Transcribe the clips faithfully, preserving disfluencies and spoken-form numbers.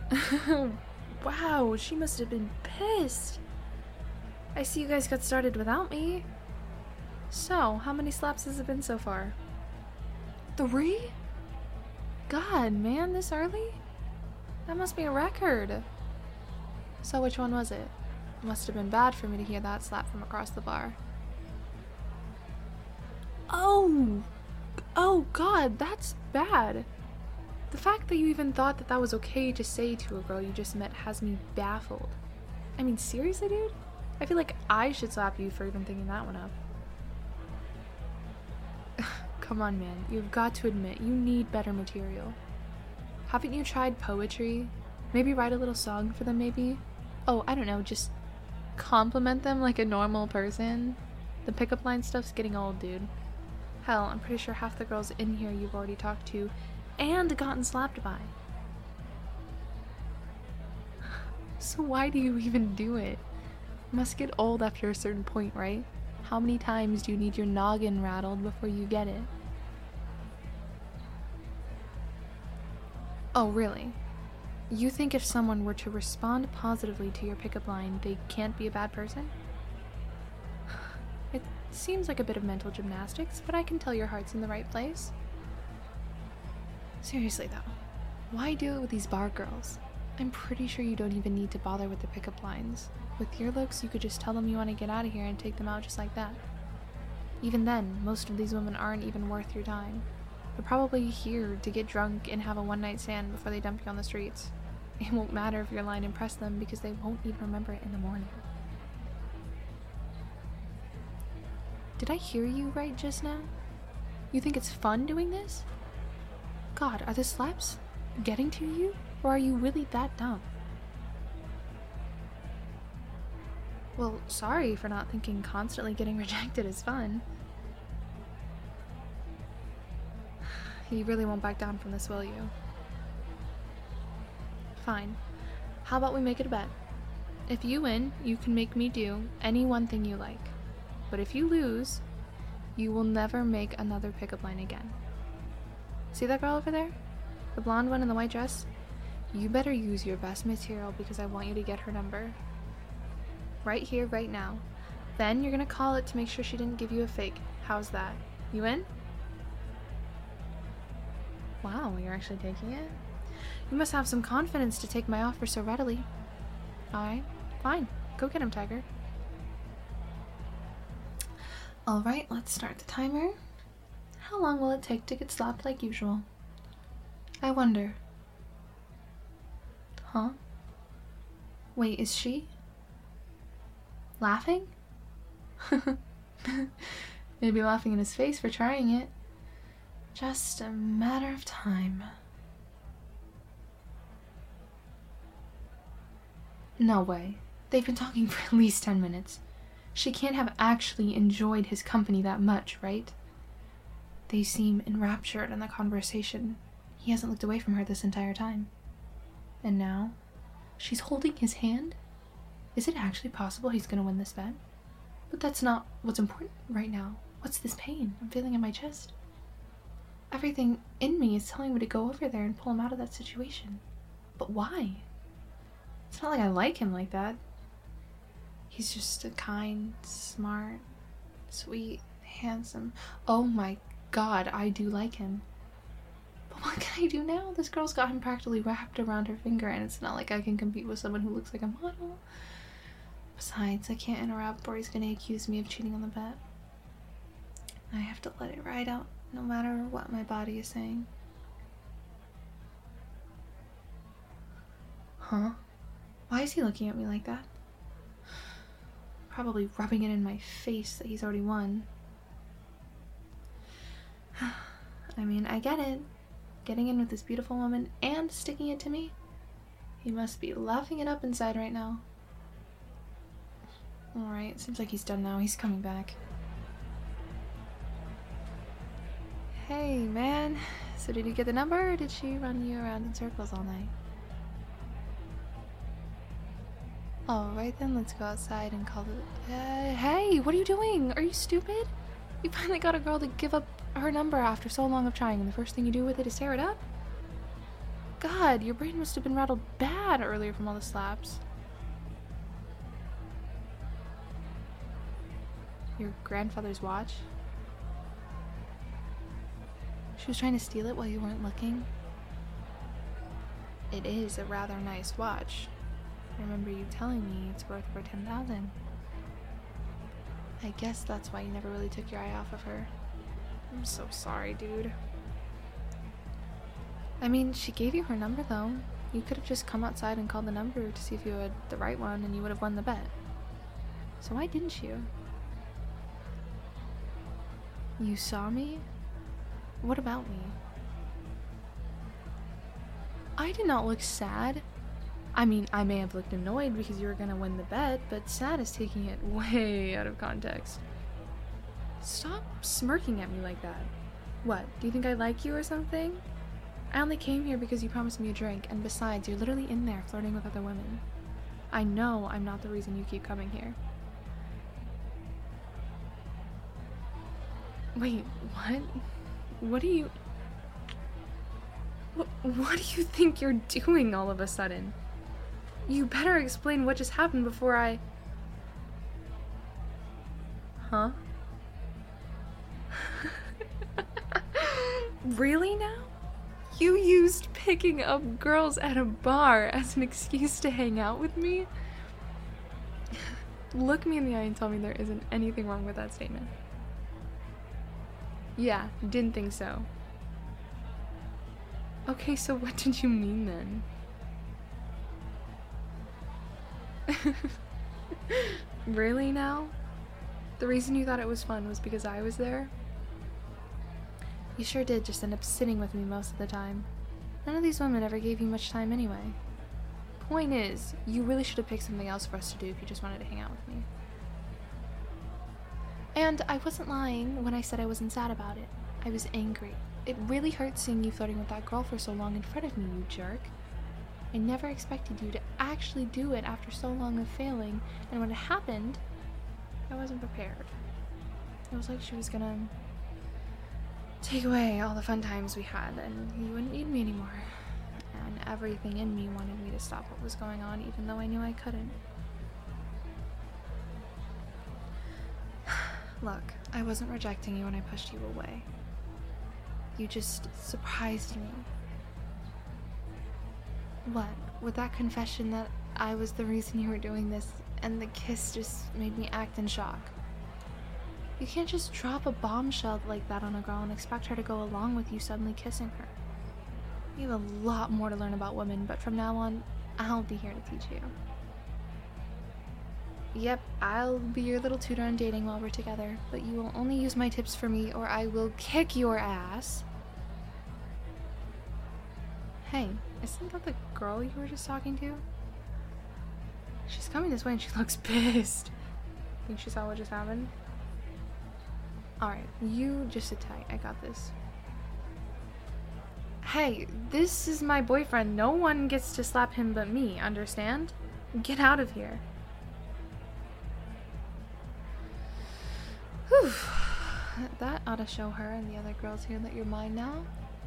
Wow, she must have been pissed. I see you guys got started without me. So, how many slaps has it been so far? Three? God, man, this early? That must be a record. So which one was it? It must have been bad for me to hear that slap from across the bar. Oh! Oh god, that's bad. The fact that you even thought that that was okay to say to a girl you just met has me baffled. I mean, seriously, dude? I feel like I should slap you for even thinking that one up. Come on, man. You've got to admit, you need better material. Haven't you tried poetry? Maybe write a little song for them, maybe? Oh, I don't know, just compliment them like a normal person. The pickup line stuff's getting old, dude. Hell, I'm pretty sure half the girls in here you've already talked to and gotten slapped by. So why do you even do it? It must get old after a certain point, right? How many times do you need your noggin rattled before you get it? Oh, really? You think if someone were to respond positively to your pickup line, they can't be a bad person? It seems like a bit of mental gymnastics, but I can tell your heart's in the right place. Seriously though, why do it with these bar girls? I'm pretty sure you don't even need to bother with the pickup lines. With your looks, you could just tell them you want to get out of here and take them out just like that. Even then, most of these women aren't even worth your time. They're probably here to get drunk and have a one-night stand before they dump you on the streets. It won't matter if your line impressed them because they won't even remember it in the morning. Did I hear you right just now? You think it's fun doing this? God, are the slaps getting to you? Or are you really that dumb? Well, sorry for not thinking constantly getting rejected is fun. You really won't back down from this, will you? Fine. How about we make it a bet? If you win, you can make me do any one thing you like. But if you lose, you will never make another pickup line again. See that girl over there? The blonde one in the white dress? You better use your best material because I want you to get her number. Right here, right now. Then you're gonna call it to make sure she didn't give you a fake. How's that? You in? Wow, you're actually taking it? You must have some confidence to take my offer so readily. Alright, fine. Go get him, Tiger. Alright, let's start the timer. How long will it take to get slapped like usual? I wonder. Huh? Wait, is she? Laughing? Maybe laughing in his face for trying it. Just a matter of time. No way. They've been talking for at least ten minutes. She can't have actually enjoyed his company that much, right? They seem enraptured in the conversation. He hasn't looked away from her this entire time. And now, she's holding his hand? Is it actually possible he's gonna win this bet? But that's not what's important right now. What's this pain I'm feeling in my chest? Everything in me is telling me to go over there and pull him out of that situation. But why? It's not like I like him like that. He's just a kind, smart, sweet, handsome. Oh my god, I do like him. But what can I do now? This girl's got him practically wrapped around her finger, and it's not like I can compete with someone who looks like a model. Besides, I can't interrupt or he's gonna accuse me of cheating on the bet. I have to let it ride out, no matter what my body is saying. Huh? Why is he looking at me like that? Probably rubbing it in my face that he's already won. I mean, I get it. Getting in with this beautiful woman and sticking it to me? He must be laughing it up inside right now. Alright, seems like he's done now. He's coming back. Hey, man. So did you get the number, or did she run you around in circles all night? Alright then, let's go outside and call it. Uh, hey, what are you doing? Are you stupid? You finally got a girl to give up her number after so long of trying, and the first thing you do with it is tear it up? God, your brain must have been rattled bad earlier from all the slaps. Your grandfather's watch? She was trying to steal it while you weren't looking? It is a rather nice watch. I remember you telling me it's worth over ten thousand. I guess that's why you never really took your eye off of her. I'm so sorry, dude. I mean, she gave you her number, though. You could have just come outside and called the number to see if you had the right one, and you would have won the bet. So why didn't you? You saw me? What about me? I did not look sad. I mean, I may have looked annoyed because you were gonna win the bet, but sad is taking it way out of context. Stop smirking at me like that. What, do you think I like you or something? I only came here because you promised me a drink, and besides, you're literally in there flirting with other women. I know I'm not the reason you keep coming here. Wait, what? What do you... What, what do you think you're doing all of a sudden? You better explain what just happened before I... Huh? Really now? You used picking up girls at a bar as an excuse to hang out with me? Look me in the eye and tell me there isn't anything wrong with that statement. Yeah, didn't think so. Okay, so what did you mean then? Really now? The reason you thought it was fun was because I was there? You sure did just end up sitting with me most of the time. None of these women ever gave you much time anyway. Point is, you really should have picked something else for us to do if you just wanted to hang out with me. And I wasn't lying when I said I wasn't sad about it. I was angry. It really hurt seeing you flirting with that girl for so long in front of me, you jerk. I never expected you to actually do it after so long of failing, and when it happened, I wasn't prepared. It was like she was gonna take away all the fun times we had, and you wouldn't need me anymore. And everything in me wanted me to stop what was going on, even though I knew I couldn't. Look, I wasn't rejecting you when I pushed you away. You just surprised me. What? With that confession that I was the reason you were doing this, and the kiss just made me act in shock. You can't just drop a bombshell like that on a girl and expect her to go along with you suddenly kissing her. You have a lot more to learn about women, but from now on, I'll be here to teach you. Yep, I'll be your little tutor on dating while we're together, but you will only use my tips for me or I will kick your ass. Hey, isn't that the girl you were just talking to? She's coming this way and she looks pissed. Think she saw what just happened? Alright, you just sit tight. I got this. Hey, this is my boyfriend. No one gets to slap him but me, understand? Get out of here. Whew. That ought to show her and the other girls here that you're mine now.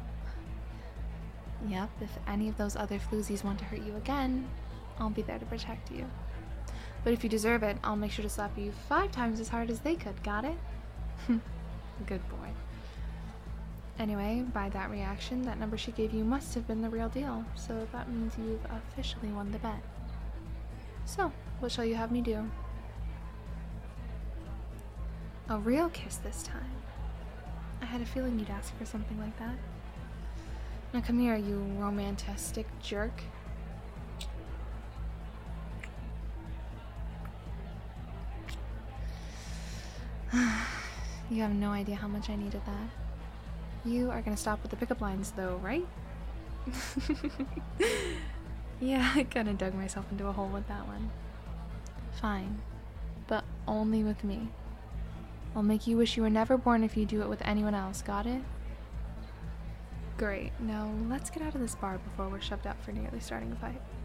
Yep, if any of those other floozies want to hurt you again, I'll be there to protect you. But if you deserve it, I'll make sure to slap you five times as hard as they could, got it? Good boy. Anyway, by that reaction, that number she gave you must have been the real deal, so that means you've officially won the bet. So, what shall you have me do? A real kiss this time. I had a feeling you'd ask for something like that. Now come here, you romantastic jerk. You have no idea how much I needed that. You are gonna stop with the pickup lines though, right? Yeah, I kinda dug myself into a hole with that one. Fine. But only with me. I'll make you wish you were never born if you do it with anyone else, got it? Great. Now let's get out of this bar before we're shoved out for nearly starting a fight.